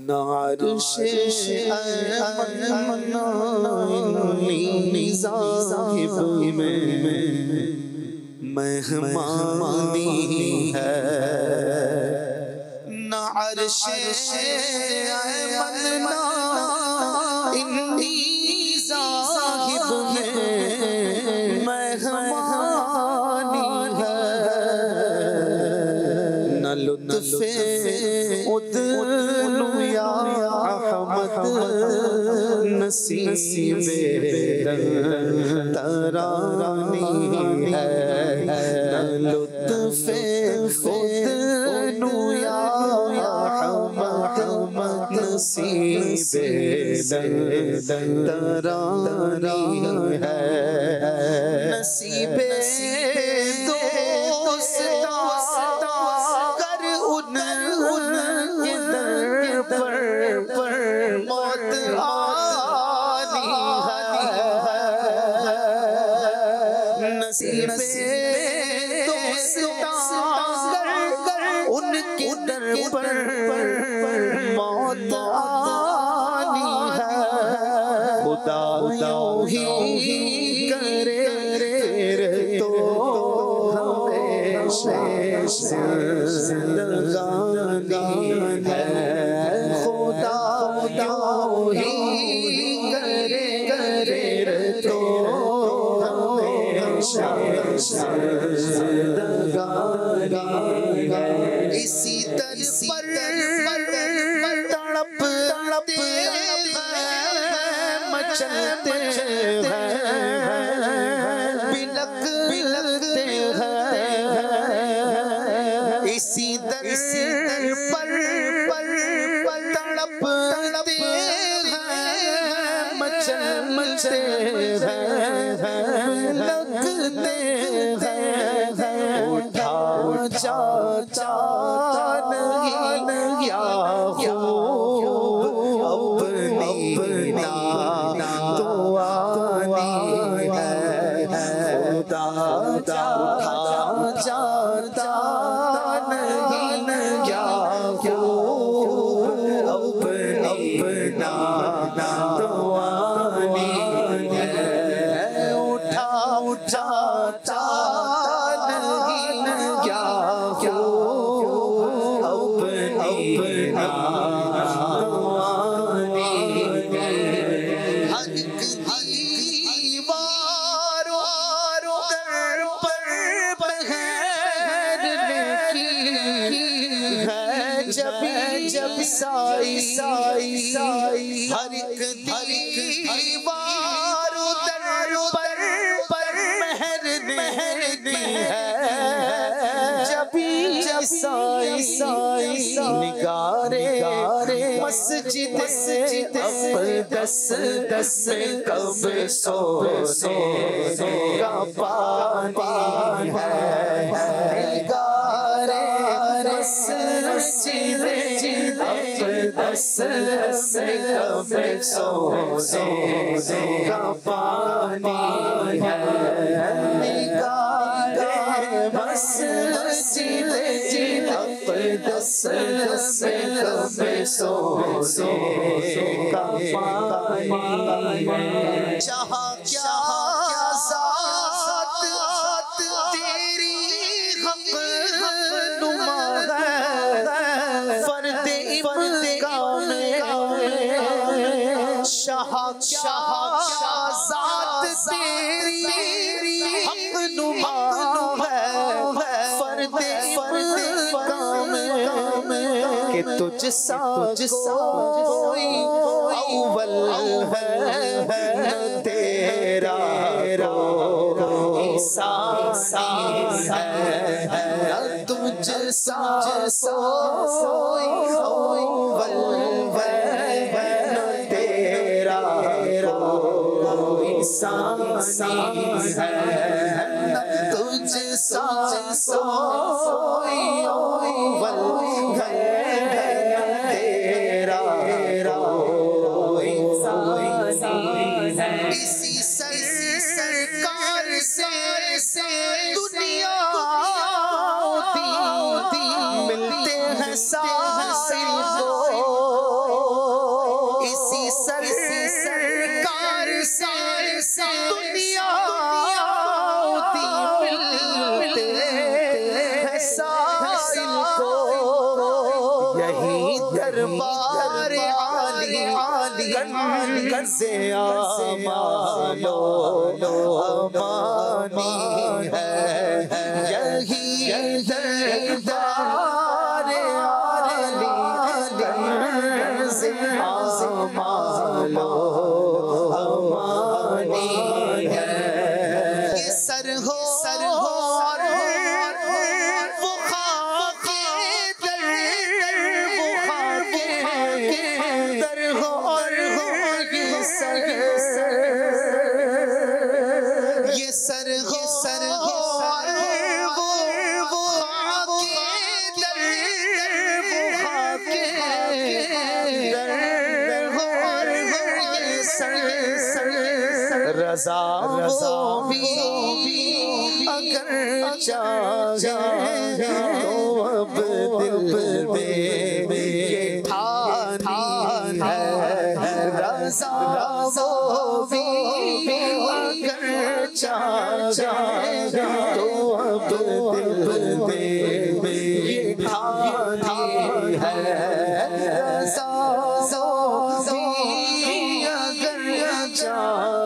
عرش ایمن ذاہب میں مہمانی ہے نہ عرش ایمن انی ذاہب میں مہمانی ہے نہ لطف ادنو یا احمد نصیب ترانی ہے نہ لطف ادنو یا احمد نصیب ترانی ہے نصیب نصیب ان کے در پر موت آنی ہے خدا یوں ہی کرے تو ہمیشہ زندگانی ہے خدا یوں ہی کرے تو اسی در پر تڑپ مچلتے ہیں بلکتے ہیں اسی در پر تڑپ مچلتے ہیں اٹھا جاتا نہیں یا خوب اپنی دعانی ہے خدا اٹھا جاتا نہیں یا خوب اپنی دعانی ہے اٹھا جاتا جب سائی ہر ایک دیوار در پر مہرتی ہے جب سائی نگارے مسجد اقدس کب سو کا پانی ہے نگارے مسجد اقدس کب سو کا پانی ہے نگارے مسجد اقدس کب سو کا پانی ہے جہاں کیا ذات تیری حق نما ہے فرد امکان شاہ ذات تیری حق نما ہے فرد امکان کہ تجھ سا کوئی اول ہے نہ تیرا ثانی ہے نہ تجھ سا کوئی اول ہے نہ تیرا ثانی ہے نہ تجھ سا کوئی اول ہے اسی سرکار سے دنیا ملتے ہیں سائل کو سرکار سے دنیا دی ملتے ہیں سائل کو یہی دربار عالی کنز امان و امانی ہے یہی دربار عالی کنز امان و امانی ہے یہ سر ہو وہ خاک در وہ خاک در ہو اور یہ سر ہو وہ خاک در وہ خاک در ہو اور یہ سر رضا وہ بھی اگر چاہے تو اب دل پہ یہ ٹھانی ہے رضا وہ بھی اگر چاہے تو اب دل پہ یہ ٹھانی ہے رضا وہ بھی اگر چاہے